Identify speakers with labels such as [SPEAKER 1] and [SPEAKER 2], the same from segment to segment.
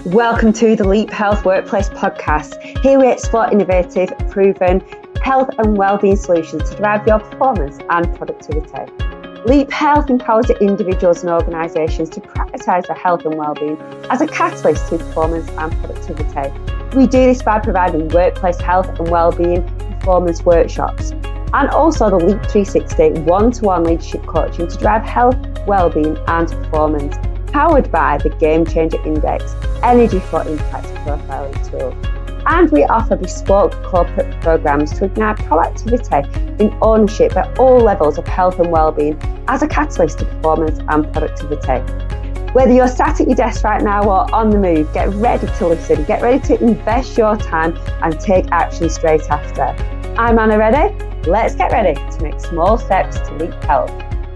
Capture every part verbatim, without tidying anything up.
[SPEAKER 1] Welcome to the Leap Health Workplace Podcast. Here we explore innovative, proven health and wellbeing solutions to drive your performance and productivity. Leap Health empowers individuals and organisations to prioritise their health and wellbeing as a catalyst to performance and productivity. We do this by providing workplace health and wellbeing performance workshops and also the Leap three sixty one-to-one leadership coaching to drive health, wellbeing and performance, powered by the Game Changer Index Energy for Impact profiling tool. And we offer bespoke corporate programs to ignite proactivity in ownership at all levels of health and wellbeing as a catalyst to performance and productivity. Whether you're sat at your desk right now or on the move, get ready to listen, get ready to invest your time and take action straight after. I'm Anna Reddy. Let's get ready to make small steps to leap health.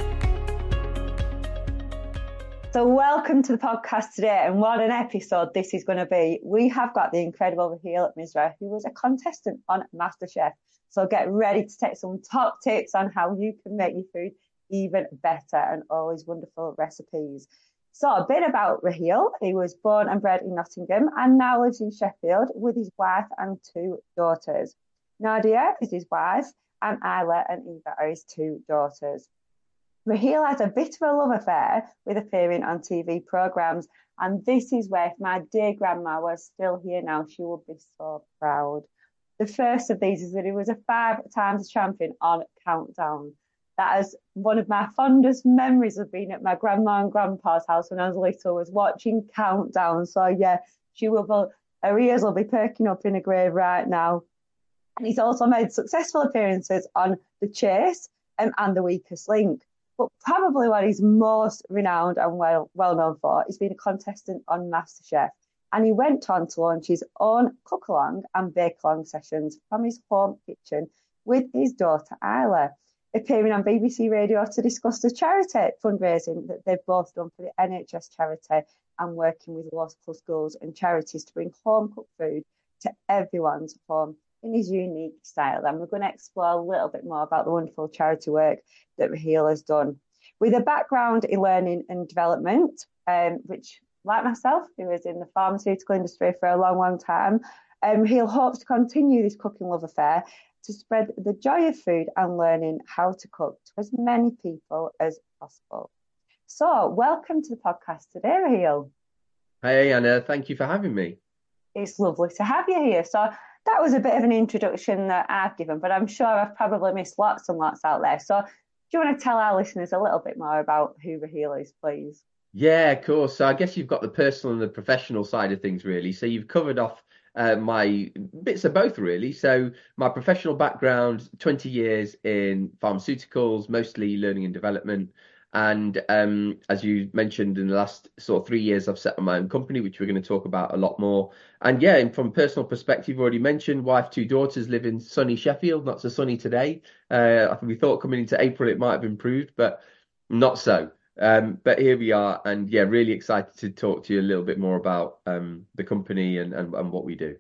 [SPEAKER 1] So welcome to the podcast today, and what an episode this is going to be. We have got the incredible Raheel Misra, who was a contestant on MasterChef. So get ready to take some top tips on how you can make your food even better and always wonderful recipes. So a bit about Raheel. He was born and bred in Nottingham and now lives in Sheffield with his wife and two daughters. Nadia is his wife and Isla and Eva are his two daughters. Raheel has a bit of a love affair with appearing on T V programmes, and this is where, if my dear grandma was still here now, she would be so proud. The first of these is that he was a five times champion on Countdown. That is one of my fondest memories of being at my grandma and grandpa's house when I was little, was watching Countdown. So yeah, she will be, her ears will be perking up in a grave right now. And he's also made successful appearances on The Chase and, and The Weakest Link. But probably what he's most renowned and well well known for is being a contestant on MasterChef. And he went on to launch his own cook-along and bake-along sessions from his home kitchen with his daughter Isla, appearing on B B C Radio to discuss the charity fundraising that they've both done for the N H S charity and working with local schools and charities to bring home-cooked food to everyone's home in his unique style. And we're going to explore a little bit more about the wonderful charity work that Raheel has done. With a background in learning and development, um, which, like myself, who was in the pharmaceutical industry for a long, long time, um, Raheel hopes to continue this cooking love affair to spread the joy of food and learning how to cook to as many people as possible. So, welcome to the podcast today, Raheel.
[SPEAKER 2] Hey, Anna, thank you for having me.
[SPEAKER 1] It's lovely to have you here. So, that was a bit of an introduction that I've given, but I'm sure I've probably missed lots and lots out there. So do you want to tell our listeners a little bit more about who Raheel is, please?
[SPEAKER 2] Yeah, of course. So I guess you've got the personal and the professional side of things, really. So you've covered off uh, my bits of both, really. So my professional background, twenty years in pharmaceuticals, mostly learning and development. And um, as you mentioned, in the last sort of three years, I've set up my own company, which we're going to talk about a lot more. And yeah, and from a personal perspective, already mentioned, wife, two daughters, live in sunny Sheffield. Not so sunny today. Uh, I think we thought coming into April it might have improved, but not so. Um, but here we are, and yeah, really excited to talk to you a little bit more about um, the company and, and, and what we do.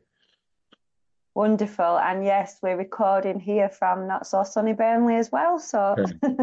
[SPEAKER 1] Wonderful. And yes, we're recording here from not so sunny Burnley as well. So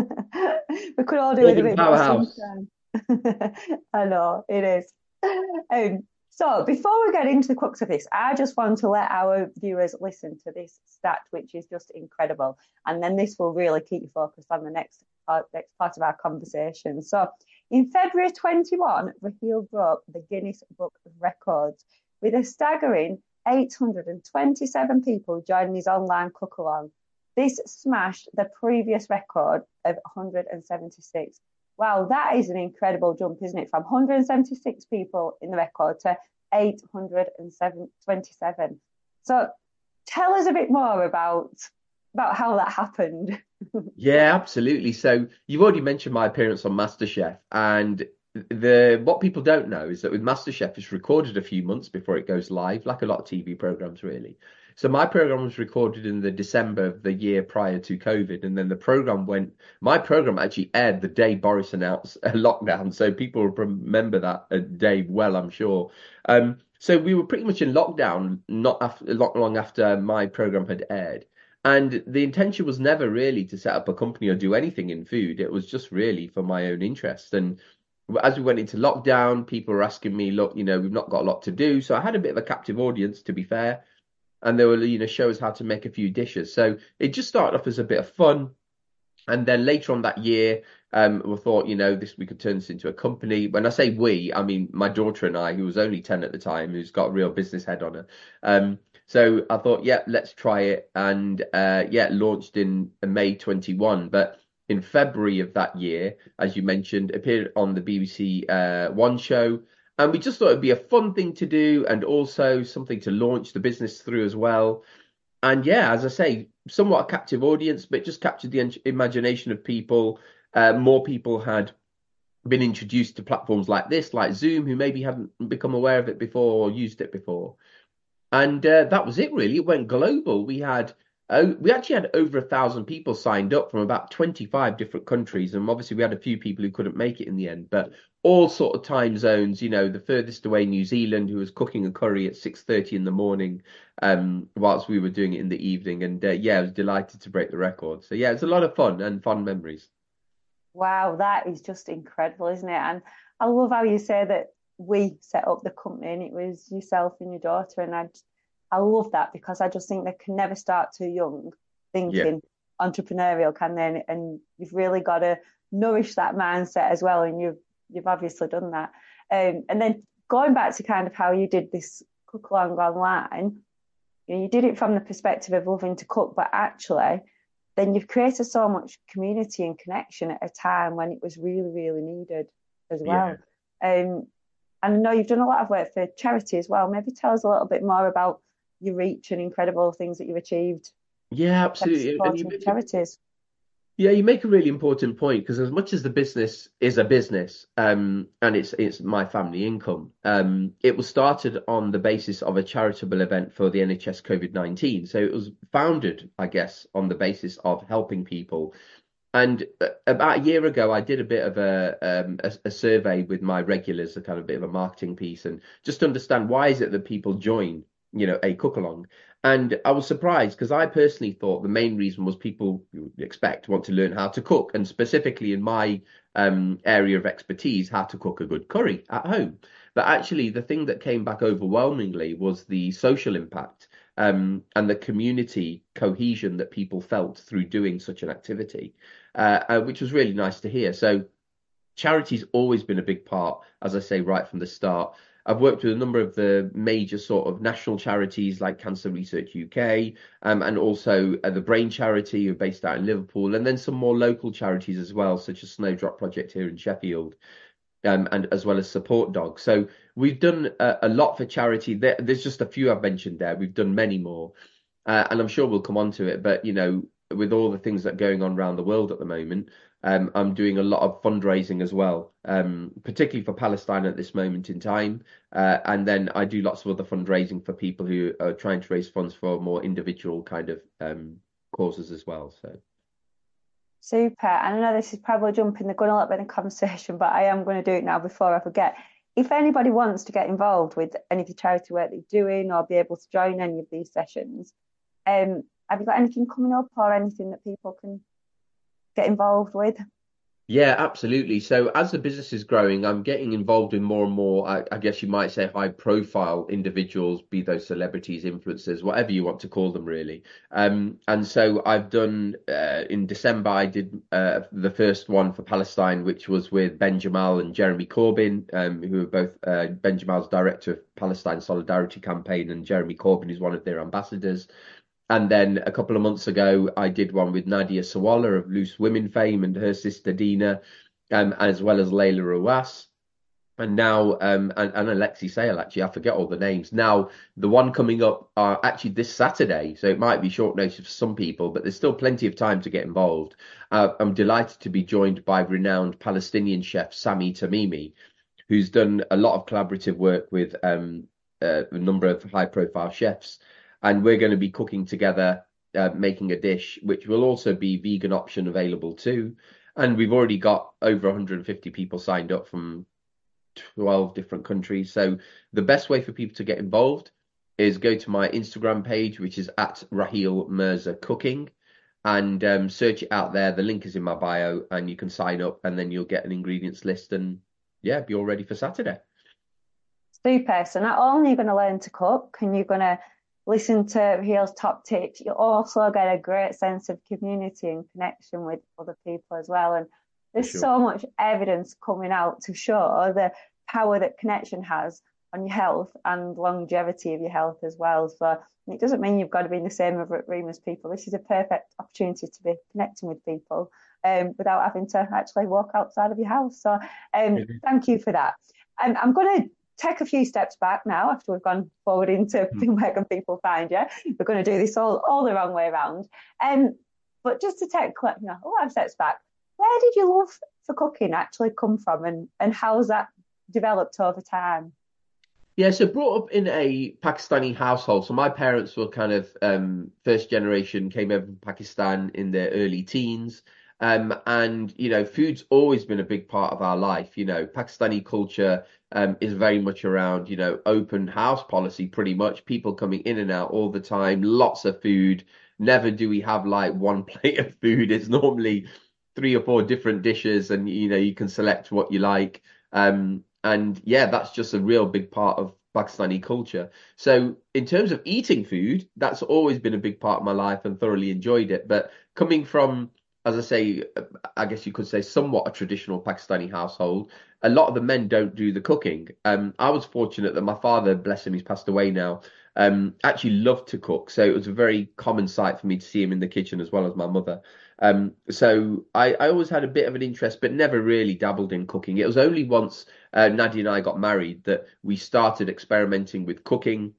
[SPEAKER 1] we could all do with a bit more sunshine. I know, it is. Um, so before we get into the crux of this, I just want to let our viewers listen to this stat, which is just incredible. And then this will really keep you focused on the next part, next part of our conversation. So in February twenty-one, Raheel broke the Guinness Book of Records with a staggering eight hundred twenty-seven people joining his online cook-along. This smashed the previous record of one hundred seventy-six. Wow, that is an incredible jump, isn't it? From one hundred seventy-six people in the record to eight hundred twenty-seven. So tell us a bit more about, about how that happened.
[SPEAKER 2] Yeah, absolutely. So you've already mentioned my appearance on MasterChef, and the what people don't know is that with MasterChef, it's recorded a few months before it goes live, like a lot of T V programs, really. So my program was recorded in the December of the year prior to COVID, and then the program went. My program actually aired the day Boris announced a lockdown, so people remember that day well, I'm sure. Um, so we were pretty much in lockdown, not after, not long after my program had aired. And the intention was never really to set up a company or do anything in food. It was just really for my own interest. And as we went into lockdown, people were asking me, look, you know, we've not got a lot to do. So I had a bit of a captive audience, to be fair. And they were, you know, show us how to make a few dishes. So it just started off as a bit of fun. And then later on that year, um, we thought, you know, this we could turn this into a company. When I say we, I mean my daughter and I, who was only ten at the time, who's got a real business head on her. Um, so I thought, yeah, let's try it. And uh, yeah, launched in May twenty-one. But in February of that year, as you mentioned, appeared on the B B C uh, One show. And we just thought it'd be a fun thing to do and also something to launch the business through as well. And yeah, as I say, somewhat a captive audience, but just captured the imagination of people. Uh, more people had been introduced to platforms like this, like Zoom, who maybe hadn't become aware of it before or used it before. And uh, that was it, really. It went global. We had uh, we actually had over a thousand people signed up from about twenty-five different countries, and obviously we had a few people who couldn't make it in the end, but all sort of time zones. You know, the furthest away New Zealand, who was cooking a curry at six thirty in the morning, um, whilst we were doing it in the evening. And uh, yeah, I was delighted to break the record. So yeah, it's a lot of fun and fun memories.
[SPEAKER 1] Wow, that is just incredible, isn't it? And I love how you say that we set up the company and it was yourself and your daughter. And I, I love that because I just think they can never start too young
[SPEAKER 2] Yeah.
[SPEAKER 1] thinking entrepreneurial, can they? And you've really got to nourish that mindset as well. And you've you've obviously done that. Um, and then going back to kind of how you did this cook along online, you know, you did it from the perspective of loving to cook, but actually then you've created so much community and connection at a time when it was really, really needed as
[SPEAKER 2] Yeah.
[SPEAKER 1] well. Um, and I know you've done a lot of work for charity as well. Maybe tell us a little bit more about your reach and incredible things that you've achieved
[SPEAKER 2] Yeah,
[SPEAKER 1] in terms of
[SPEAKER 2] absolutely. And you
[SPEAKER 1] supporting
[SPEAKER 2] make a
[SPEAKER 1] charities.
[SPEAKER 2] Yeah, you make a really important point because as much as the business is a business, um, and it's it's my family income, um, it was started on the basis of a charitable event for the N H S COVID nineteen. So it was founded, I guess, on the basis of helping people. And uh, about a year ago, I did a bit of a, um, a a survey with my regulars, a kind of bit of a marketing piece, and just to understand why is it that people join, you know, a cook along. And I was surprised because I personally thought the main reason was people you would expect want to learn how to cook, and specifically in my um, area of expertise, how to cook a good curry at home. But actually, the thing that came back overwhelmingly was the social impact um, and the community cohesion that people felt through doing such an activity uh, uh, which was really nice to hear. So charity's always been a big part, as I say, right from the start. I've worked with a number of the major sort of national charities like Cancer Research U K, um, and also uh, the Brain Charity, who are based out in Liverpool, and then some more local charities as well, such as Snowdrop Project here in Sheffield, um, and as well as Support Dog. So we've done a, a lot for charity. There, there's just a few I've mentioned there. We've done many more, uh, and I'm sure we'll come on to it. But you know, with all the things that are going on around the world at the moment, um, I'm doing a lot of fundraising as well, um, particularly for Palestine at this moment in time. Uh, and then I do lots of other fundraising for people who are trying to raise funds for more individual kind of um, causes as well. So.
[SPEAKER 1] Super. And I know this is probably jumping the gun a little bit in the conversation, but I am going to do it now before I forget. If anybody wants to get involved with any of the charity work that you're doing or be able to join any of these sessions, um, have you got anything coming up or anything that people can get involved with?
[SPEAKER 2] Yeah, absolutely. So as the business is growing, I'm getting involved in more and more, I, I guess you might say, high profile individuals, be those celebrities, influencers, whatever you want to call them, really. Um, and so I've done, uh, in December, I did uh, the first one for Palestine, which was with Ben Jamal and Jeremy Corbyn, um, who are both, uh, Ben Jamal's director of Palestine Solidarity Campaign, and Jeremy Corbyn is one of their ambassadors. And then a couple of months ago, I did one with Nadia Sawalha of Loose Women fame and her sister Dina, um, as well as Layla Ruas. And now, um, and, and Alexi Sale, actually, I forget all the names. Now, the one coming up are actually this Saturday, so it might be short notice for some people, but there's still plenty of time to get involved. Uh, I'm delighted to be joined by renowned Palestinian chef Sami Tamimi, who's done a lot of collaborative work with um, uh, a number of high-profile chefs, and we're going to be cooking together, uh, making a dish which will also be vegan option available too. And we've already got over one hundred fifty people signed up from twelve different countries. So the best way for people to get involved is go to my Instagram page, which is at Raheel Mirza Cooking, and um, search it out there. The link is in my bio, and you can sign up, and then you'll get an ingredients list and yeah, be all ready for Saturday.
[SPEAKER 1] Super. So not only are you going to learn to cook and you're going to listen to Rahil's top tips, you'll also get a great sense of community and connection with other people as well. And
[SPEAKER 2] For
[SPEAKER 1] there's
[SPEAKER 2] sure.
[SPEAKER 1] so much evidence coming out to show the power that connection has on your health and longevity of your health as well. So it doesn't mean you've got to be in the same room as people. This is a perfect opportunity to be connecting with people um, without having to actually walk outside of your house. So um,
[SPEAKER 2] Mhm.
[SPEAKER 1] thank you for that. Um, I'm going to take a few steps back now after we've gone forward into where can people find you. We're going to do this all, all the wrong way around. Um, but just to take you know, a lot of steps back, where did your love for cooking actually come from, and, and how's that developed over time?
[SPEAKER 2] Yeah, so brought up in a Pakistani household. So my parents were kind of um, first generation, came over from Pakistan in their early teens. Um, and, you know, food's always been a big part of our life. You know, Pakistani culture um, is very much around, you know, open house policy, pretty much. People coming in and out all the time, lots of food. Never do we have like one plate of food. It's normally three or four different dishes, and, you know, you can select what you like. Um, and yeah, that's just a real big part of Pakistani culture. So, in terms of eating food, that's always been a big part of my life and thoroughly enjoyed it. But coming from, as I say, I guess you could say somewhat a traditional Pakistani household, a lot of the men don't do the cooking. Um, I was fortunate that my father, bless him, he's passed away now, um, actually loved to cook. So it was a very common sight for me to see him in the kitchen as well as my mother. Um, so I, I always had a bit of an interest, but never really dabbled in cooking. It was only once uh, Nadia and I got married that we started experimenting with cooking,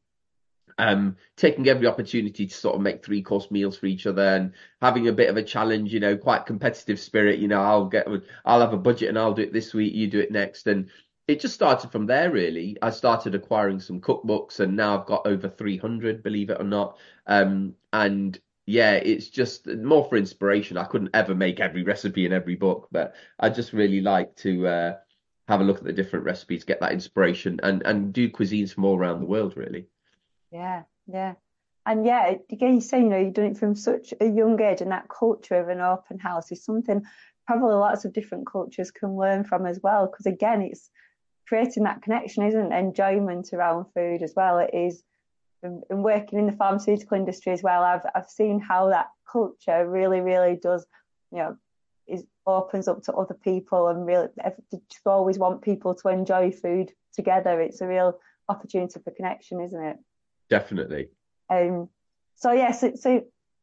[SPEAKER 2] um, taking every opportunity to sort of make three course meals for each other and having a bit of a challenge, you know, quite competitive spirit. You know, I'll get, I'll have a budget and I'll do it this week, you do it next. And it just started from there, really. I started acquiring some cookbooks and now I've got over three hundred, believe it or not. Um, and yeah, it's just more for inspiration. I couldn't ever make every recipe in every book, but I just really like to uh, have a look at the different recipes, get that inspiration, and and do cuisines from all around the world, really.
[SPEAKER 1] Yeah, yeah. And yeah, again, you say, you know, you've done it from such a young age, and that culture of an open house is something probably lots of different cultures can learn from as well. Because again, it's creating that connection, isn't it? Enjoyment around food as well. It is, and working in the pharmaceutical industry as well. I've I've seen how that culture really, really does, you know, is opens up to other people and really just always want people to enjoy food together. It's a real opportunity for connection, isn't it?
[SPEAKER 2] Definitely.
[SPEAKER 1] Um, so yes, yeah, so, so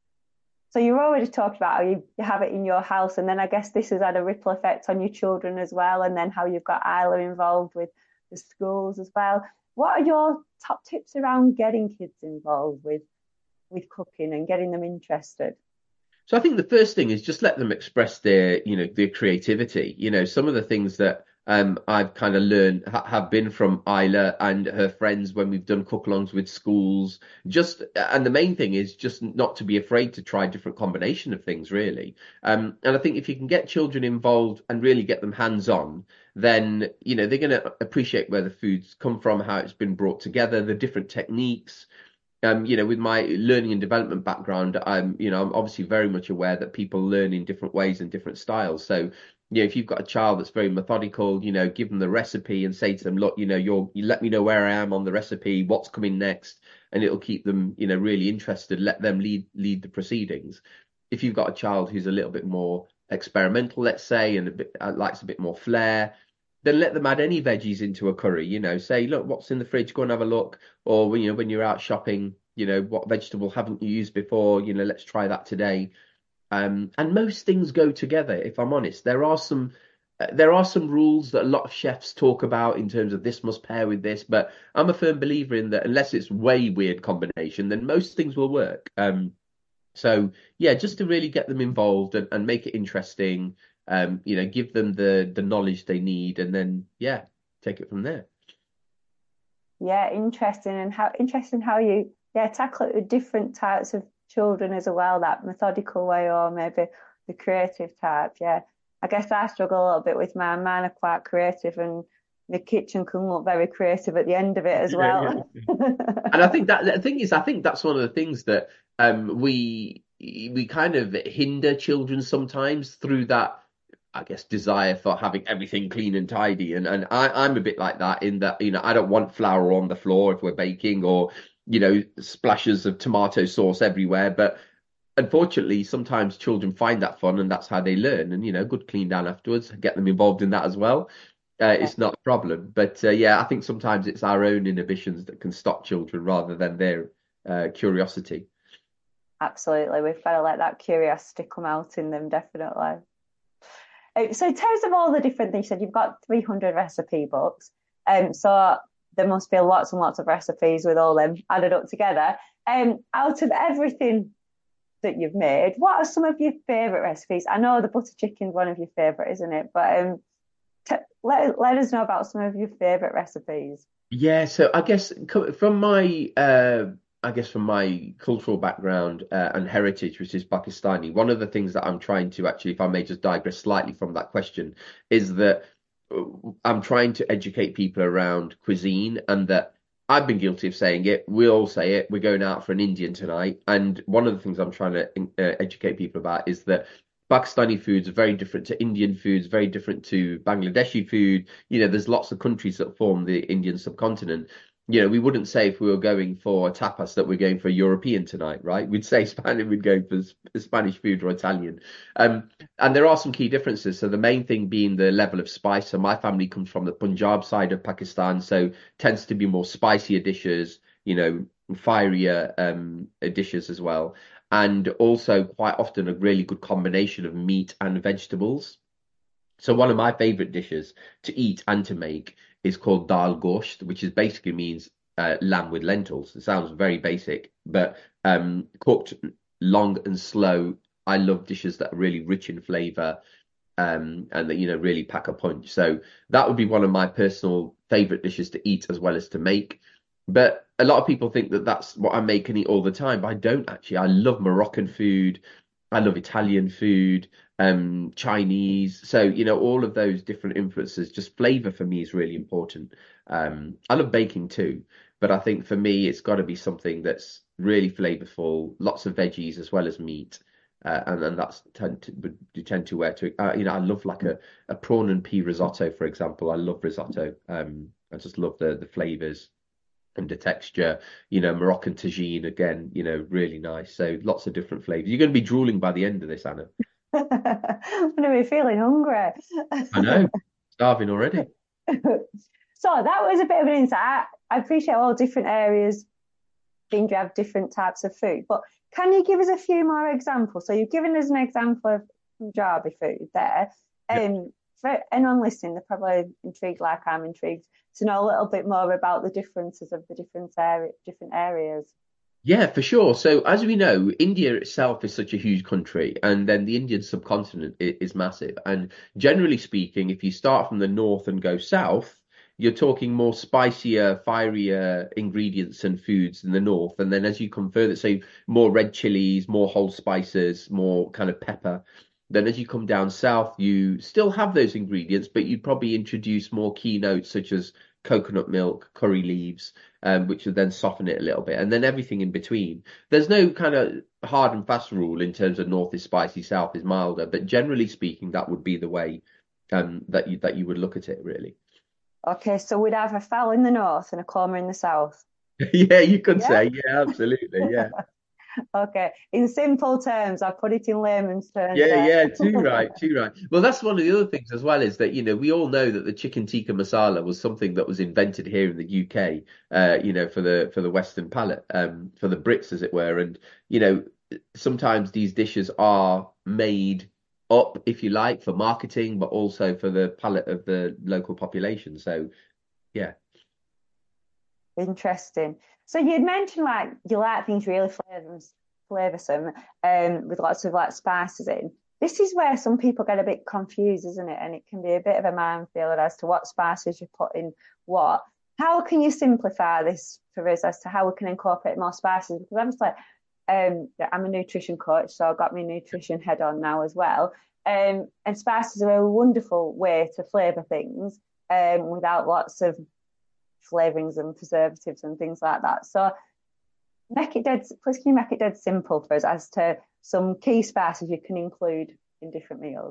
[SPEAKER 1] so you already talked about how you, you have it in your house, and then I guess this has had a ripple effect on your children as well, and then how you've got Isla involved with the schools as well. What are your top tips around getting kids involved with with cooking and getting them interested?
[SPEAKER 2] So I think the first thing is just let them express their, you know, their creativity. You know, some of the things that um, I've kind of learned ha have been from Isla and her friends when we've done cook-alongs with schools. Just and the main thing is just not to be afraid to try different combination of things, really. Um, and I think if you can get children involved and really get them hands-on, then you know they're going to appreciate where the food's come from, how it's been brought together, the different techniques. Um, you know, with my learning and development background, I'm, you know, I'm obviously very much aware that people learn in different ways and different styles. So, you know, if you've got a child that's very methodical, you know, give them the recipe and say to them, look, you know, you're, you let me know where I am on the recipe, what's coming next, and it'll keep them, you know, really interested. Let them lead lead the proceedings. If you've got a child who's a little bit more experimental, let's say, and a bit uh, likes a bit more flair, then let them add any veggies into a curry. You know, say, look, what's in the fridge? Go and have a look. Or when you know when you're out shopping, you know, what vegetable haven't you used before? You know, let's try that today. Um, and most things go together. If I'm honest, there are some uh, there are some rules that a lot of chefs talk about in terms of this must pair with this, but I'm a firm believer in that unless it's way weird combination, then most things will work. Um, so yeah, just to really get them involved and, and make it interesting, um, you know, give them the the knowledge they need, and then yeah, take it from there.
[SPEAKER 1] Yeah, interesting, and how interesting how you yeah tackle it with different types of children as well, that methodical way or maybe the creative type. Yeah, I guess I struggle a little bit with mine. Mine are quite creative, and the kitchen can look very creative at the end of it as
[SPEAKER 2] Yeah, yeah.
[SPEAKER 1] well.
[SPEAKER 2] And I think that the thing is, I think that's one of the things that um we we kind of hinder children sometimes through that. I guess, desire for having everything clean and tidy. And and I, I'm a bit like that in that, you know, I don't want flour on the floor if we're baking or, you know, splashes of tomato sauce everywhere. But unfortunately, sometimes children find that fun and that's how they learn. And, you know, good clean down afterwards, get them involved in that as well. Uh,
[SPEAKER 1] Yeah,
[SPEAKER 2] it's not a problem. But uh, yeah, I think sometimes it's our own inhibitions that can stop children rather than their uh, curiosity.
[SPEAKER 1] absolutely. We've got to let that curiosity come out in them, definitely. Uh, So, in terms of all the different things, you said you've got three hundred recipe books. Um, so there must be lots and lots of recipes with all them added up together. Um, out of everything that you've made, what are some of your favourite recipes? I know the butter chicken's one of your favourite, isn't it? But um, t let let us know about some of your favourite recipes.
[SPEAKER 2] Yeah, so I guess co- from my uh I guess from my cultural background uh, and heritage, which is Pakistani, one of the things that I'm trying to actually, if I may just digress slightly from that question, is that uh, I'm trying to educate people around cuisine and that I've been guilty of saying it. We all say it. We're going out for an Indian tonight, and one of the things I'm trying to uh, educate people about is that Pakistani foods are very different to Indian foods, very different to Bangladeshi food. You know, there's lots of countries that form the Indian subcontinent. You know, we wouldn't say if we were going for tapas that we're going for European tonight, right? We'd say Spanish, we'd go for Spanish food or Italian. Um, and there are some key differences. So the main thing being the level of spice. So my family comes from the Punjab side of Pakistan, so tends to be more spicier dishes, you know, fierier um, dishes as well, and also quite often a really good combination of meat and vegetables. So one of my favorite dishes to eat and to make is called dal gosht, which is basically means uh, lamb with lentils. It sounds very basic, but um, cooked long and slow. I love dishes that are really rich in flavor um, and that, you know, really pack a punch. So that would be one of my personal favorite dishes to eat as well as to make. But a lot of people think that that's what I make and eat all the time, but I don't actually. I love Moroccan food. I love Italian food, um, Chinese. So, you know, all of those different influences, just flavor for me is really important. Um, I love baking too, but I think for me, it's got to be something that's really flavorful, lots of veggies as well as meat. Uh, and and that's tend to would you tend to wear to uh, you know I love like a, a prawn and pea risotto, for example. I love risotto. Um, I just love the the flavors and the texture. You know, Moroccan tagine again. You know, really nice. So lots of different flavors. You're going to be drooling by the end of this, Anna.
[SPEAKER 1] I'm gonna be feeling hungry.
[SPEAKER 2] I know, starving already.
[SPEAKER 1] So that was a bit of an insight. I appreciate all different areas think you have different types of food, but can you give us a few more examples? So you've given us an example of Punjabi food there.
[SPEAKER 2] Yeah.
[SPEAKER 1] Um, for anyone listening, they're probably intrigued, like I'm intrigued, to know a little bit more about the differences of the different area, different areas.
[SPEAKER 2] Yeah, for sure. So, as we know, India itself is such a huge country, and then the Indian subcontinent i- is massive. And generally speaking, if you start from the north and go south, you're talking more spicier, fierier ingredients and foods in the north. And then as you come further, so more red chilies, more whole spices, more kind of pepper. Then as you come down south, you still have those ingredients, but you probably introduce more keynotes such as coconut milk, curry leaves, um, which would then soften it a little bit, and then everything in between. There's no kind of hard and fast rule in terms of north is spicy, south is milder, but generally speaking, that would be the way um, that you that you would look at it, really.
[SPEAKER 1] Okay, so we'd have a fowl in the north and a korma in the south.
[SPEAKER 2] Yeah, you could
[SPEAKER 1] Yeah.
[SPEAKER 2] say, yeah, absolutely, yeah.
[SPEAKER 1] Okay. In simple terms, I put it in layman's terms
[SPEAKER 2] Yeah,
[SPEAKER 1] there.
[SPEAKER 2] yeah, too right, too right. Well, that's one of the other things as well is that, you know, we all know that the chicken tikka masala was something that was invented here in the U K, uh, you know, for the for the Western palate, um, for the Brits, as it were. And, you know, sometimes these dishes are made up, if you like, for marketing, but also for the palate of the local population. So, yeah.
[SPEAKER 1] Interesting. So you'd mentioned like you like things really flavors, flavoursome, um, with lots of like spices in. This is where some people get a bit confused, isn't it? And it can be a bit of a minefield as to what spices you put in what. How can you simplify this for us as to how we can incorporate more spices? Because obviously, um, yeah, I'm a nutrition coach, so I've got my nutrition head on now as well. Um, and spices are a wonderful way to flavour things um, without lots of flavorings and preservatives and things like that. So make it dead. Please can you make it dead simple for us as to some key spices you can include in different meals?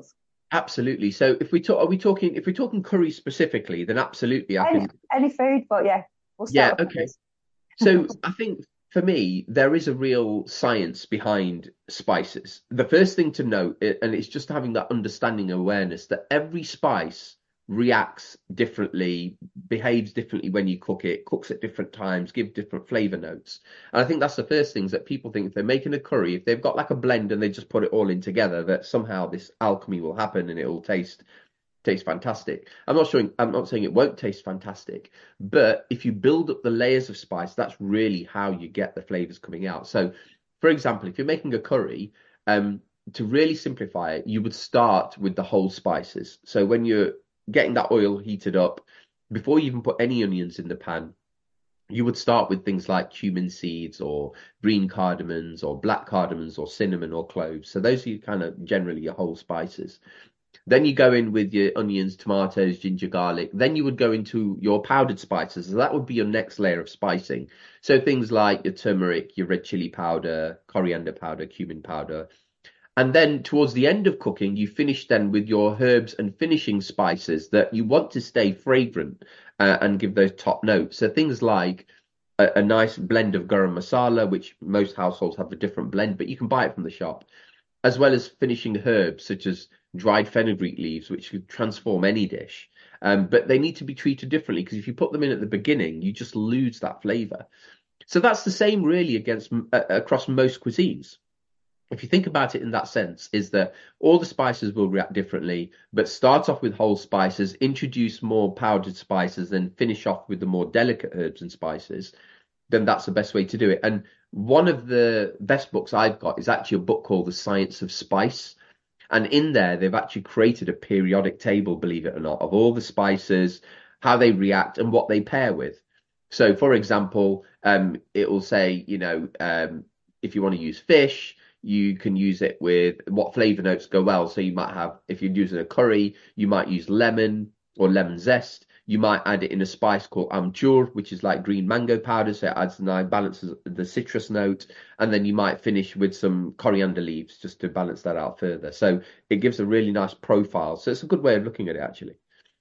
[SPEAKER 2] Absolutely. So if we talk, are we talking, if we're talking curry specifically, then absolutely I
[SPEAKER 1] Any
[SPEAKER 2] can.
[SPEAKER 1] any food, but yeah, we'll start
[SPEAKER 2] Yeah,
[SPEAKER 1] with
[SPEAKER 2] okay.
[SPEAKER 1] curries.
[SPEAKER 2] So I think for me, there is a real science behind spices. The first thing to note, i- and it's just having that understanding and awareness that every spice reacts differently, behaves differently when you cook it, cooks at different times, give different flavor notes. And I think that's the first things that people think if they're making a curry, if they've got like a blend and they just put it all in together, that somehow this alchemy will happen and it will taste tastes fantastic. I'm not showing, I'm not saying it won't taste fantastic, but if you build up the layers of spice, that's really how you get the flavors coming out. So, for example, if you're making a curry, um, to really simplify it, you would start with the whole spices. So when you're getting that oil heated up, before you even put any onions in the pan, you would start with things like cumin seeds or green cardamoms or black cardamoms or cinnamon or cloves. So those are kind of generally your whole spices. Then you go in with your onions, tomatoes, ginger, garlic. Then you would go into your powdered spices. So that would be your next layer of spicing. So things like your turmeric, your red chili powder, coriander powder, cumin powder. And then towards the end of cooking, you finish then with your herbs and finishing spices that you want to stay fragrant uh, and give those top notes. So things like a, a nice blend of garam masala, which most households have a different blend, but you can buy it from the shop, as well as finishing herbs such as dried fenugreek leaves, which could transform any dish. Um, but they need to be treated differently because if you put them in at the beginning, you just lose that flavor. So that's the same really against uh, across most cuisines. If you think about it in that sense, is that all the spices will react differently, but start off with whole spices, introduce more powdered spices, then finish off with the more delicate herbs and spices, then that's the best way to do it. And one of the best books I've got is actually a book called The Science of Spice. And in there, they've actually created a periodic table, believe it or not, of all the spices, how they react, and what they pair with. So, for example, um, it will say, you know, um, if you want to use fish, you can use it with what flavor notes go well. So you might have, if you're using a curry, you might use lemon or lemon zest. You might add it in a spice called amchur, which is like green mango powder, so it adds and balances the citrus note. And then you might finish with some coriander leaves just to balance that out further. So it gives a really nice profile. So it's a good way of looking at it, actually.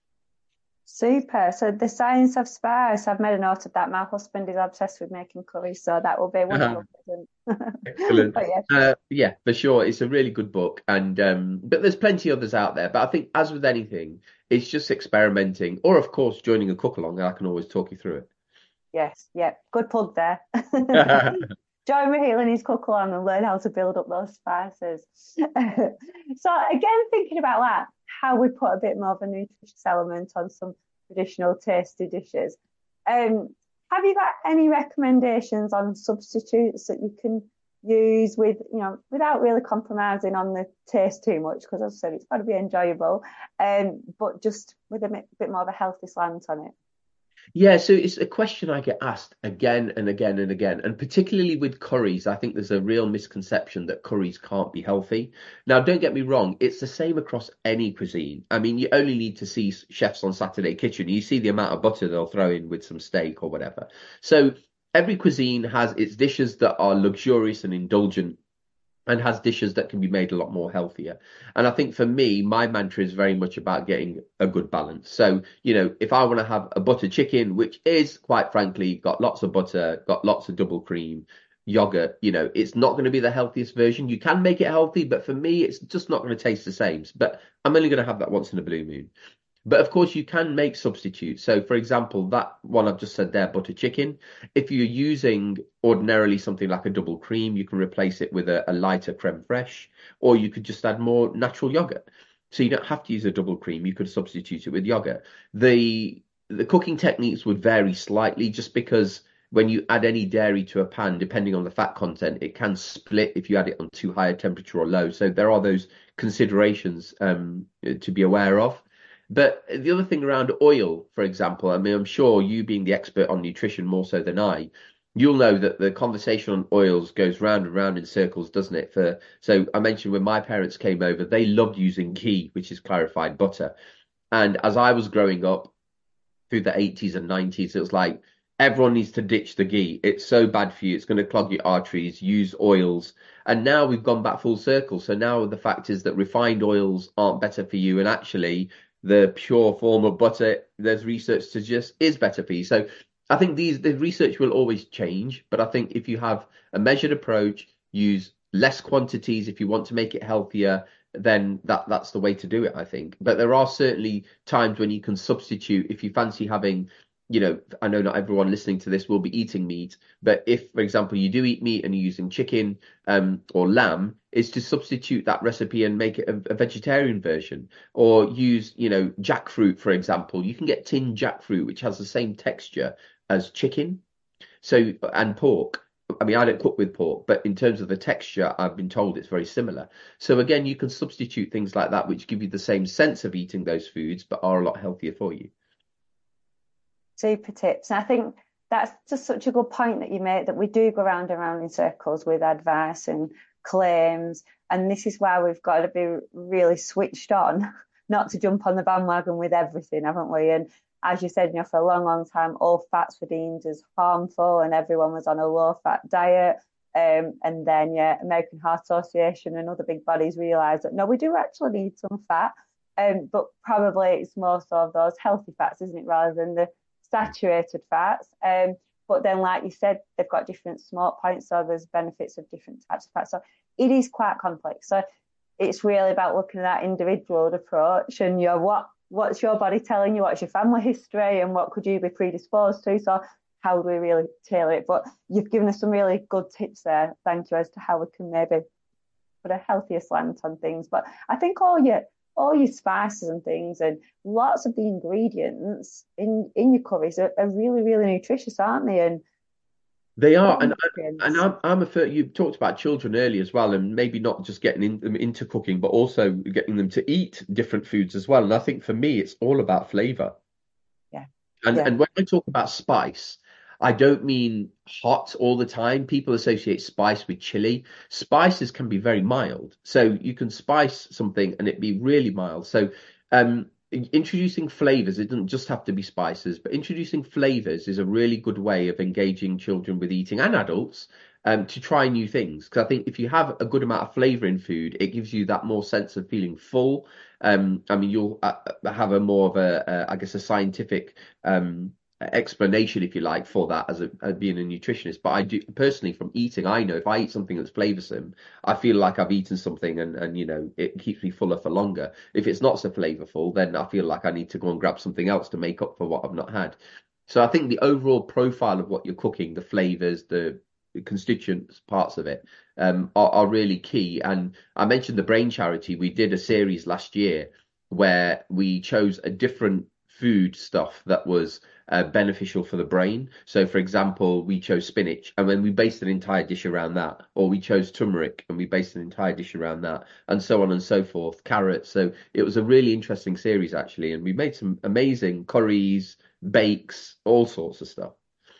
[SPEAKER 1] Super. So the science of spice, I've made a note of that. My husband is obsessed with making curry, so that will be a wonderful present.
[SPEAKER 2] Excellent.
[SPEAKER 1] But yeah,
[SPEAKER 2] Uh, yeah, for sure. It's a really good book, and um, but there's plenty others out there. But I think, as with anything, it's just experimenting, or of course, joining a cook along. I can always talk you through
[SPEAKER 1] yes, yeah, good plug there.
[SPEAKER 2] it.
[SPEAKER 1] Join Raheel and his cook along and learn how to build up those spices. So again, thinking about that, how we put a bit more of a nutritious element on some traditional tasty dishes. Um, have you got any recommendations on substitutes that you can use with, you know, without really compromising on the taste too much? Because as I said, it's got to be enjoyable, um, but just with a bit more of a healthy slant on it.
[SPEAKER 2] Yeah, so it's a question I get asked again and again and again. And particularly with curries, I think there's a real misconception that curries can't be healthy. Now, don't get me wrong, it's the same across any cuisine. I mean, you only need to see chefs on Saturday Kitchen. You see the amount of butter they'll throw in with some steak or whatever. So every cuisine has its dishes that are luxurious and indulgent and has dishes that can be made a lot more healthier. And I think for me, my mantra is very much about getting a good balance. So, you know, if I want to have a butter chicken, which is quite frankly got lots of butter, got lots of double cream, yogurt, you know, it's not going to be the healthiest version. You can make it healthy, but for me, it's just not going to taste the same. But I'm only going to have that once in a blue moon. But of course, you can make substitutes. So, for example, that one I've just said there, butter chicken, if you're using ordinarily something like a double cream, you can replace it with a, a lighter creme fraiche, or you could just add more natural yogurt. So you don't have to use a double cream. You could substitute it with yogurt. The the cooking techniques would vary slightly just because when you add any dairy to a pan, depending on the fat content, it can split if you add it on too high a temperature or low. So there are those considerations um, to be aware of. But the other thing around oil, for example, I mean, I'm sure you being the expert on nutrition more so than I, you'll know that the conversation on oils goes round and round in circles, doesn't it? For so I mentioned when my parents came over, they loved using ghee, which is clarified butter. And as I was growing up through the eighties and nineties, it was like Everyone needs to ditch the ghee. It's so bad for you. It's going to clog your arteries. Use oils. And now we've gone back full circle. So now the fact is that refined oils aren't better for you. And actually, the pure form of butter, there's research to suggest is better for you. So I think these the research will always change. But I think if you have a measured approach, use less quantities if you want to make it healthier, then that that's the way to do it, I think. But there are certainly times when you can substitute if you fancy having you know, I know not everyone listening to this will be eating meat, but if, for example, you do eat meat and you're using chicken um, or lamb, is to substitute that recipe and make it a, a vegetarian version, or use, you know, jackfruit, for example. You can get tinned jackfruit, which has the same texture as chicken, so and pork. I mean, I don't cook with pork, but in terms of the texture, I've been told it's very similar. So again, you can substitute things like that, which give you the same sense of eating those foods, but are a lot healthier for you.
[SPEAKER 1] Super tips. And I think that's just such a good point that you make, that we do go round and round in circles with advice and claims. And this is why we've got to be really switched on, not to jump on the bandwagon with everything, haven't we? And as you said, you know, for a long, long time, all fats were deemed as harmful and everyone was on a low fat diet. Um, and then, yeah, American Heart Association and other big bodies realised that, no, we do actually need some fat. Um, but probably it's more so of those healthy fats, isn't it, rather than the saturated fats. Um, but then, like you said, they've got different smoke points, so there's benefits of different types of fats. So it is quite complex. So it's really about looking at that individual approach and your what what's your body telling you, what's your family history, and what could you be predisposed to. So how do we really tailor it? But you've given us some really good tips there. Thank you, as to how we can maybe put a healthier slant on things. But I think all your all your spices and things and lots of the ingredients in in your curries are, are really, really nutritious, aren't they? And
[SPEAKER 2] They are,
[SPEAKER 1] all
[SPEAKER 2] and and
[SPEAKER 1] nutrients.
[SPEAKER 2] I'm I'm a fir- you talked about children earlier as well, and maybe not just getting in, them into cooking, but also getting them to eat different foods as well. And I think for me, it's all about flavor.
[SPEAKER 1] Yeah,
[SPEAKER 2] And
[SPEAKER 1] yeah,
[SPEAKER 2] and when I talk about spice, I don't mean hot all the time. People associate spice with chili. Spices can be very mild. So you can spice something and it be really mild. So um in- introducing flavors, it doesn't just have to be spices, but introducing flavors is a really good way of engaging children with eating and adults um to try new things. Because I think if you have a good amount of flavor in food, it gives you that more sense of feeling full. Um, I mean, you'll uh, have a more of a, uh, I guess, a scientific um, explanation, if you like, for that as, a, as being a nutritionist. But I do personally, from eating, I know if I eat something that's flavoursome, I feel like I've eaten something, and and you know it keeps me fuller for longer. If it's not so flavourful, then I feel like I need to go and grab something else to make up for what I've not had. So I think the overall profile of what you're cooking, the flavours, the constituent parts of it, um, are, are really key. And I mentioned the Brain Charity. We did a series last year where we chose a different food stuff that was uh, beneficial for the brain. So, for example, we chose spinach, and then we based an entire dish around that, or we chose turmeric, and we based an entire dish around that, and so on and so forth. Carrots. So it was a really interesting series actually, and we made some amazing curries, bakes, all sorts of stuff.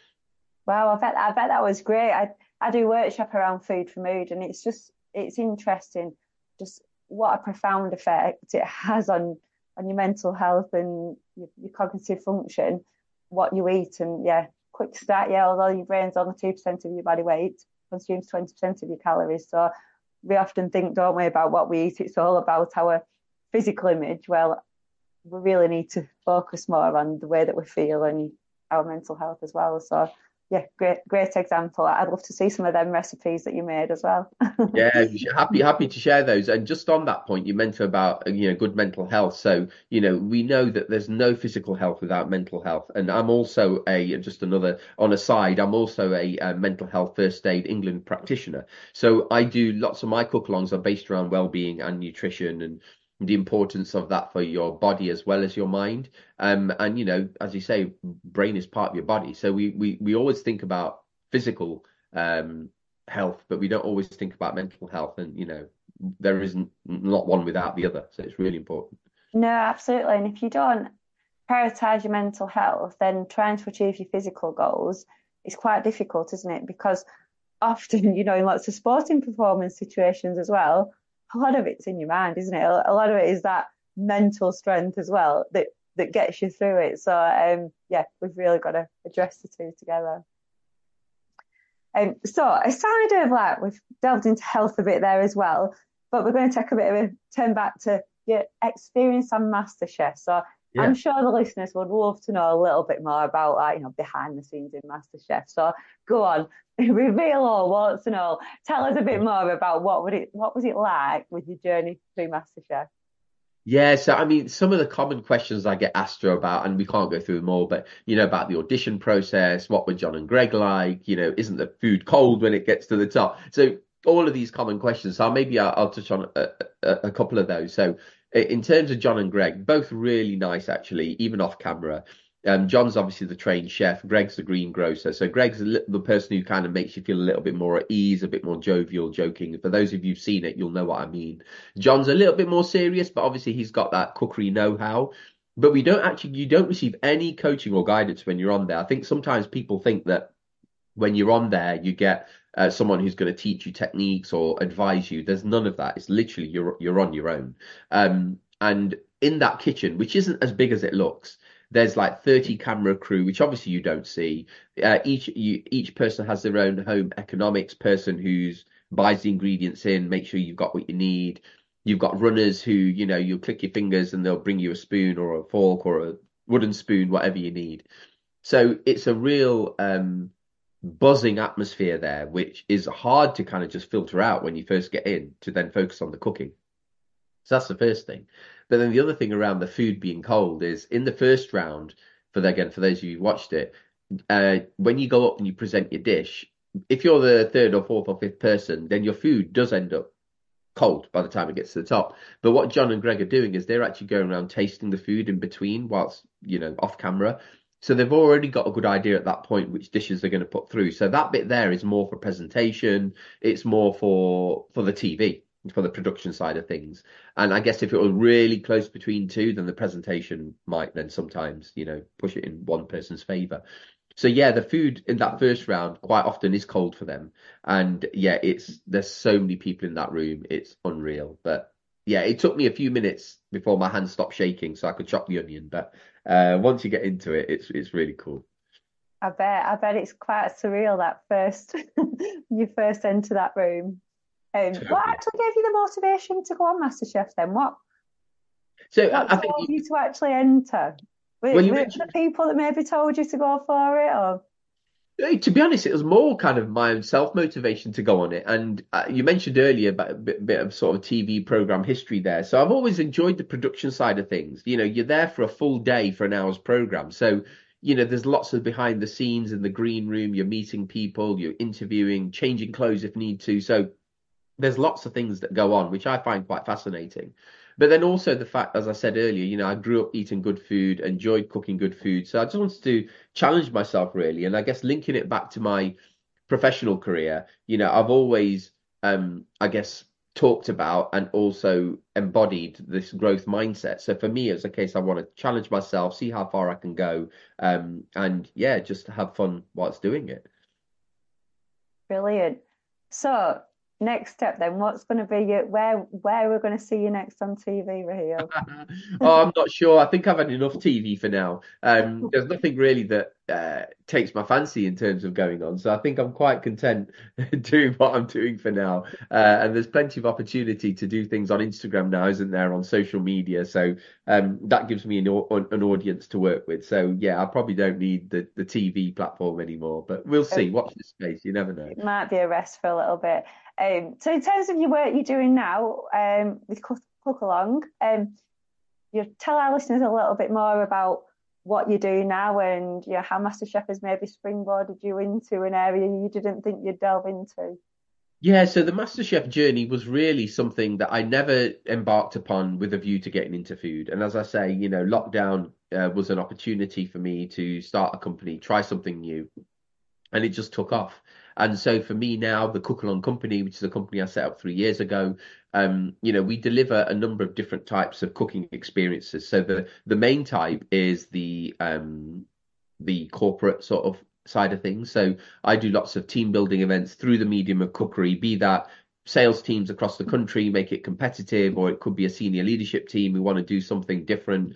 [SPEAKER 1] wow, I bet I bet that was great. I I do workshop around food for mood, and it's just it's interesting, just what a profound effect it has on on your mental health and your, your cognitive function, what you eat, and yeah, quick stat, yeah, although your brain's only two percent of your body weight, consumes twenty percent of your calories. So we often think, don't we, about what we eat. It's all about our physical image. Well, we really need to focus more on the way that we feel and our mental health as well. So yeah, great, great example. I'd love to see some of them recipes that you made as well.
[SPEAKER 2] Yeah, you should- happy happy to share those. And just on that point, you mentioned about uh, you know good mental health. So you know we know that there's no physical health without mental health. And I'm also a just another on a side. I'm also a, uh mental health first aid England practitioner. So I do lots of my cook-alongs are based around well-being and nutrition and the importance of that for your body as well as your mind. Um, and you know, as you say, brain is part of your body. So we we we always think about physical. Um, health, but we don't always think about mental health. And you know, there isn't not one without the other. So it's really important.
[SPEAKER 1] No, absolutely. And if you don't prioritize your mental health, then trying to achieve your physical goals is quite difficult, isn't it? Because often, you know, in lots of sporting performance situations as well, a lot of it's in your mind, isn't it? A lot of it is that mental strength as well that that gets you through it. So um, yeah, we've really got to address the two together. Um, so aside of like we've delved into health a bit there as well, but we're going to take a bit of a turn back to your experience on MasterChef. So I'm
[SPEAKER 2] Yeah.
[SPEAKER 1] sure the listeners would love to know a little bit more about like, you know, behind the scenes in MasterChef. So go on, reveal all, wants to know. Tell us a bit more about what would it what was it like with your journey through MasterChef?
[SPEAKER 2] Yeah, so I mean, some of the common questions I get asked her about, and we can't go through them all, but you know, about the audition process, what were John and Greg like? You know, isn't the food cold when it gets to the top? So all of these common questions. So maybe I'll, I'll touch on a, a, a couple of those. So in terms of John and Greg, both really nice actually, even off camera. Um, John's obviously the trained chef. Greg's the greengrocer. So Greg's the, the person who kind of makes you feel a little bit more at ease, a bit more jovial, joking. For those of you who've seen it, you'll know what I mean. John's a little bit more serious, but obviously he's got that cookery know-how. But we don't actually, you don't receive any coaching or guidance when you're on there. I think sometimes people think that when you're on there, you get uh, someone who's going to teach you techniques or advise you. There's none of that. It's literally you're you're on your own. Um, and in that kitchen, which isn't as big as it looks, there's like thirty camera crew, which obviously you don't see. Uh, each you, each person has their own home economics person who's buys the ingredients in, make sure you've got what you need. You've got runners who, you know, you'll click your fingers and they'll bring you a spoon or a fork or a wooden spoon, whatever you need. So it's a real um, buzzing atmosphere there, which is hard to kind of just filter out when you first get in to then focus on the cooking. So that's the first thing. But then the other thing around the food being cold is in the first round, for the, again, for those of you who watched it, uh, when you go up and you present your dish, if you're the third or fourth or fifth person, then your food does end up cold by the time it gets to the top. But what John and Greg are doing is they're actually going around tasting the food in between whilst, you know, off camera. So they've already got a good idea at that point which dishes they're going to put through. So that bit there is more for presentation. It's more for for the T V, for the production side of things. And I guess if it were really close between two, then the presentation might then sometimes, you know, push it in one person's favor. So yeah, the food in that first round quite often is cold for them. And yeah, it's there's so many people in that room, it's unreal. But yeah, it took me a few minutes before my hands stopped shaking so I could chop the onion. But uh, once you get into it, it's it's really cool.
[SPEAKER 1] I bet, I bet it's quite surreal that first you first enter that room. Um, what
[SPEAKER 2] Totally.
[SPEAKER 1] actually gave you the motivation to go on MasterChef then? What
[SPEAKER 2] So
[SPEAKER 1] what
[SPEAKER 2] I I think
[SPEAKER 1] drove you to actually enter? Were
[SPEAKER 2] when
[SPEAKER 1] it,
[SPEAKER 2] you
[SPEAKER 1] were it the
[SPEAKER 2] mentioned
[SPEAKER 1] people that maybe told you to go for it, or
[SPEAKER 2] Eh, to be honest, it was more kind of my own self-motivation to go on it. And uh, you mentioned earlier about a bit, bit of sort of T V program history there. So I've always enjoyed the production side of things. You know, you're there for a full day for an hour's program. So, you know, there's lots of behind the scenes in the green room. You're meeting people, you're interviewing, changing clothes if need to. So there's lots of things that go on, which I find quite fascinating. But then also the fact, as I said earlier, you know, I grew up eating good food, enjoyed cooking good food. So I just wanted to challenge myself really. And I guess linking it back to my professional career, you know, I've always, um, I guess, talked about and also embodied this growth mindset. So for me, it's a case I want to challenge myself, see how far I can go, um, and yeah, just have fun whilst doing it.
[SPEAKER 1] brilliant? So next step then, what's going to be your where where we're going to see you next on T V, Raheel?
[SPEAKER 2] Oh, I'm not sure. I think I've had enough T V for now. Um, there's nothing really that uh, takes my fancy in terms of going on. So I think I'm quite content doing what I'm doing for now. Uh, and there's plenty of opportunity to do things on Instagram now, isn't there, on social media? So um, that gives me an, au- an audience to work with. So yeah, I probably don't need the, the T V platform anymore, but we'll see. Watch this space. You never know.
[SPEAKER 1] It might be a rest for a little bit. Um, so in terms of your work you're doing now um, with Cook, Cook Along, um, you tell our listeners a little bit more about what you do now and you know, how MasterChef has maybe springboarded you into an area you didn't think you'd delve into.
[SPEAKER 2] Yeah, so the MasterChef journey was really something that I never embarked upon with a view to getting into food. And as I say, you know, lockdown uh, was an opportunity for me to start a company, try something new, and it just took off. And so for me now, the Cook Along Company, which is a company I set up three years ago, um, you know, we deliver a number of different types of cooking experiences. So the the main type is the um, the corporate sort of side of things. So I do lots of team building events through the medium of cookery, be that sales teams across the country, make it competitive, or it could be a senior leadership team who want to do something different.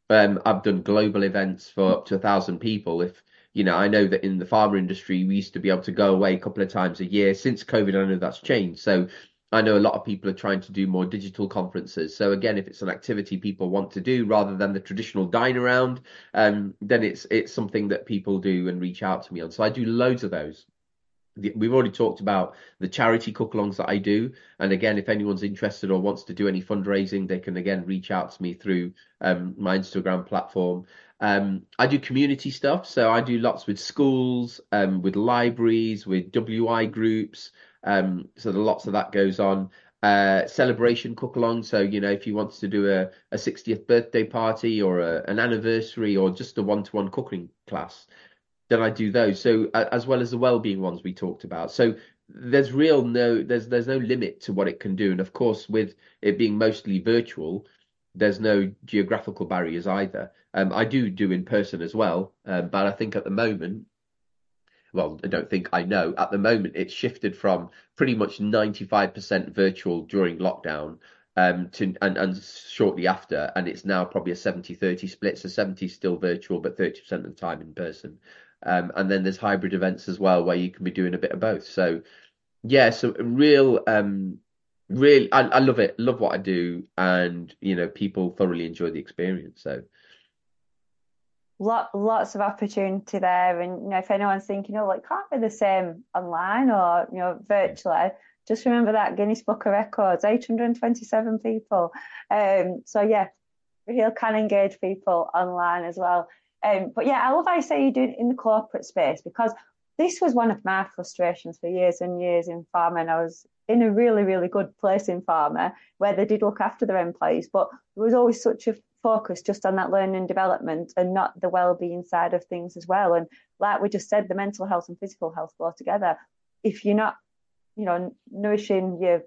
[SPEAKER 2] Um, I've done global events for up to a thousand people. If you know, I know that in the pharma industry, we used to be able to go away a couple of times a year. Since COVID, I know that's changed. So I know a lot of people are trying to do more digital conferences. So again, if it's an activity people want to do rather than the traditional dine around, um, then it's it's something that people do and reach out to me on. So I do loads of those. The- We've already talked about the charity cook-alongs that I do. And again, if anyone's interested or wants to do any fundraising, they can again reach out to me through um, my Instagram platform. Um, I do community stuff. So I do lots with schools, um, with libraries, with W I groups. Um, so there lots of that goes on. Uh, celebration cook-along. So, you know, if you want to do a, a sixtieth birthday party or a, an anniversary or just a one-to-one cooking class, then I do those. So uh, as well as the well-being ones we talked about. So there's real no there's there's no limit to what it can do. And of course, with it being mostly virtual, there's no geographical barriers either. Um, I do do in person as well, um, but I think at the moment, well, I don't think I know at the moment it's shifted from pretty much ninety-five percent virtual during lockdown. Um, to and, and shortly after, and it's now probably a seventy thirty split. So seventy still virtual, but thirty percent of the time in person. Um, and then there's hybrid events as well where you can be doing a bit of both. So yeah, so real, um, really, I, I love it. Love what I do, and you know, people thoroughly enjoy the experience. So
[SPEAKER 1] Lot, lots of opportunity there. And you know, if anyone's thinking, oh, it can't be the same online or you know, virtually, just remember that Guinness Book of Records, eight hundred twenty-seven people. Um, so yeah, Raheel can engage people online as well. Um, but yeah, I love how you say you do it in the corporate space because this was one of my frustrations for years and years in pharma. And I was in a really, really good place in pharma where they did look after their employees, but there was always such a focus just on that learning and development and not the well-being side of things as well. And like we just said, the mental health and physical health go together. If you're not, you know, nourishing your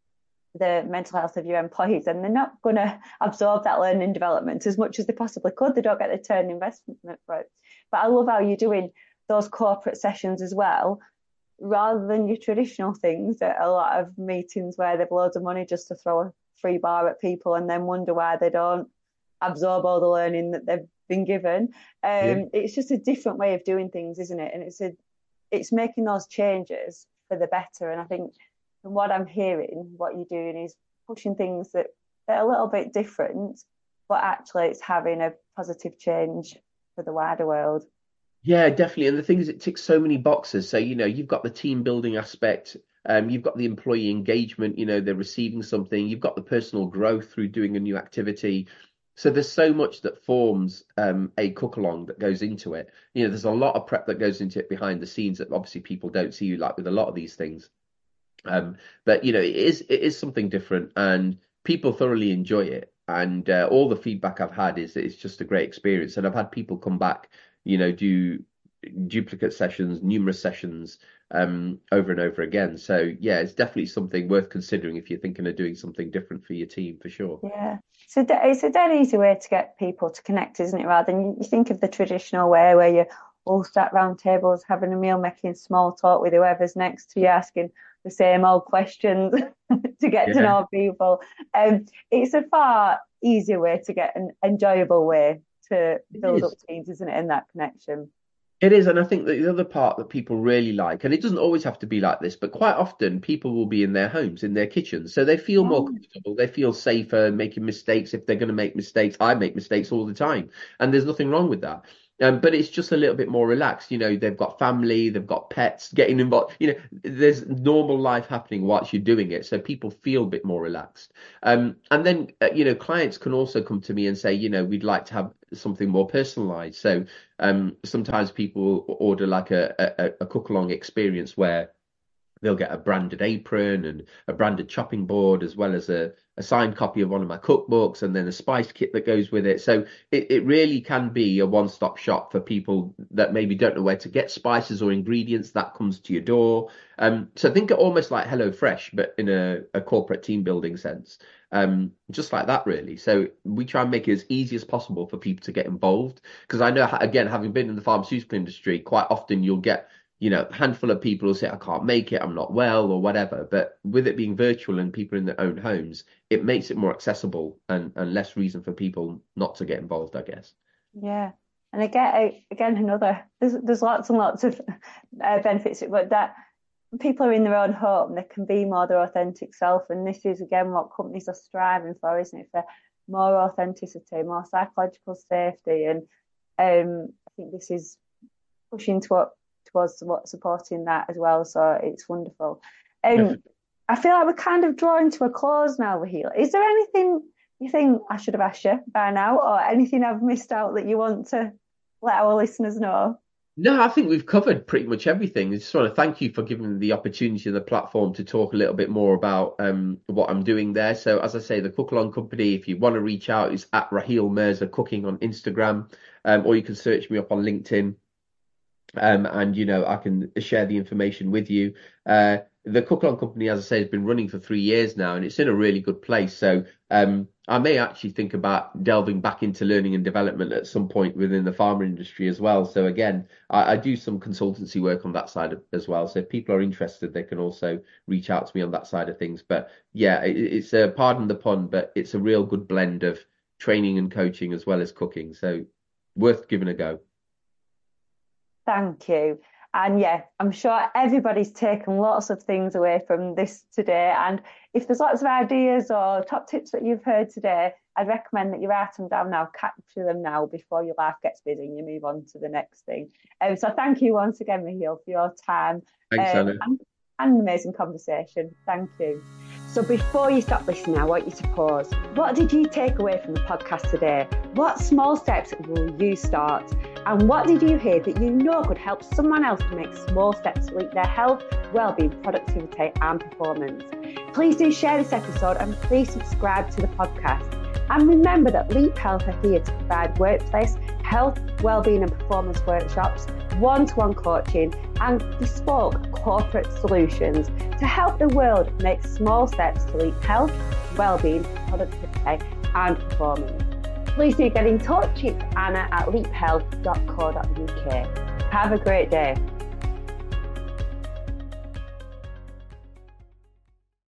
[SPEAKER 1] the mental health of your employees, and they're not going to absorb that learning and development as much as they possibly could. They don't get the return investment for it. But I love how you're doing those corporate sessions as well, rather than your traditional things at a lot of meetings where they've loads of money just to throw a free bar at people and then wonder why they don't absorb all the learning that they've been given.
[SPEAKER 2] yeah.
[SPEAKER 1] Um, it's just a different way of doing things, isn't it? And it's a it's making those changes for the better. And I think from what I'm hearing, what you're doing is pushing things that, that are a little bit different, but actually it's having a positive change for the wider world.
[SPEAKER 2] Yeah, definitely. And the thing is, it ticks so many boxes. So, you know, you've got the team building aspect, um, you've got the employee engagement, you know, they're receiving something, you've got the personal growth through doing a new activity. So there's so much that forms um, a cook along that goes into it. You know, there's a lot of prep that goes into it behind the scenes that obviously people don't see, like with a lot of these things. Um, but you know, it is it is something different, and people thoroughly enjoy it. And uh, all the feedback I've had is that it's just a great experience. And I've had people come back, you know, do duplicate sessions, numerous sessions, um, over and over again. So yeah, it's definitely something worth considering if you're thinking of doing something different for your team, for sure.
[SPEAKER 1] Yeah. So it's a dead easy way to get people to connect, isn't it? Rather than you think of the traditional way where you all sat round tables having a meal, making small talk with whoever's next to you, asking the same old questions to get to
[SPEAKER 2] Yeah.
[SPEAKER 1] know people. Um, it's a far easier way to get an enjoyable way to
[SPEAKER 2] It
[SPEAKER 1] build up
[SPEAKER 2] is.
[SPEAKER 1] teams, isn't it? In that connection.
[SPEAKER 2] It is, and I think that the other part that people really like, and it doesn't always have to be like this, but quite often people will be in their homes, in their kitchens, so they feel more
[SPEAKER 1] Yeah.
[SPEAKER 2] comfortable, they feel safer making mistakes if they're going to make mistakes. I make mistakes all the time, and there's nothing wrong with that. Um, but it's just a little bit more relaxed. You know, they've got family, they've got pets getting involved. You know, there's normal life happening whilst you're doing it, so people feel a bit more relaxed. Um, and then, uh, you know, clients can also come to me and say, you know, we'd like to have something more personalized. So um, sometimes people order like a, a, a cook along experience where they'll get a branded apron and a branded chopping board, as well as a, a signed copy of one of my cookbooks, and then a spice kit that goes with it. So it, it really can be a one-stop shop for people that maybe don't know where to get spices or ingredients. That comes to your door. Um, so think of almost like Hello Fresh, but in a, a corporate team building sense. Um, just like that, really. So we try and make it as easy as possible for people to get involved. Because I know, again, having been in the pharmaceutical industry, quite often you'll get you know, a handful of people will say, I can't make it, I'm not well, or whatever. But with it being virtual and people in their own homes, it makes it more accessible and, and less reason for people not to get involved, I guess.
[SPEAKER 1] Yeah. And again, again, another, there's, there's lots and lots of uh, benefits, but that people are in their own home, they can be more their authentic self. And this is, again, what companies are striving for, isn't it? For more authenticity, more psychological safety. And um, I think this is pushing to, towards what, supporting that as well. So it's wonderful. Um, I feel like we're kind of drawing to a close now, Raheel. Is there anything you think I should have asked you by now, or anything I've missed out that you want to let our listeners know?
[SPEAKER 2] No, I think we've covered pretty much everything. I just want to thank you for giving me the opportunity and the platform to talk a little bit more about um, what I'm doing there. So as I say, the Cook Along Company, if you want to reach out, is at Raheel Mirza Cooking on Instagram, um, or you can search me up on LinkedIn. Um, and, you know, I can share the information with you. Uh, the Cook Along Company, as I say, has been running for three years now, and it's in a really good place. So um, I may actually think about delving back into learning and development at some point within the pharma industry as well. So again, I, I do some consultancy work on that side as well. So if people are interested, they can also reach out to me on that side of things. But yeah, it, it's a, pardon the pun, but it's a real good blend of training and coaching as well as cooking. So worth giving a go.
[SPEAKER 1] Thank you. And yeah, I'm sure everybody's taken lots of things away from this today. And if there's lots of ideas or top tips that you've heard today, I'd recommend that you write them down now, capture them now before your life gets busy and you move on to the next thing. Um, so thank you once again, Raheel, for your time.
[SPEAKER 2] Thanks,
[SPEAKER 1] um,
[SPEAKER 2] Anna.
[SPEAKER 1] And, and an amazing conversation. Thank you. So before you stop listening, I want you to pause. What did you take away from the podcast today? What small steps will you start? And what did you hear that you know could help someone else to make small steps to lead their health, well-being, productivity and performance? Please do share this episode and please subscribe to the podcast. And remember that Leap Health are here to provide workplace health, well-being and performance workshops, one-to-one coaching and bespoke corporate solutions to help the world make small steps to leap health, well-being, productivity and performance. Please do get in touch. It's Anna at leap health dot co dot uk. Have a great day.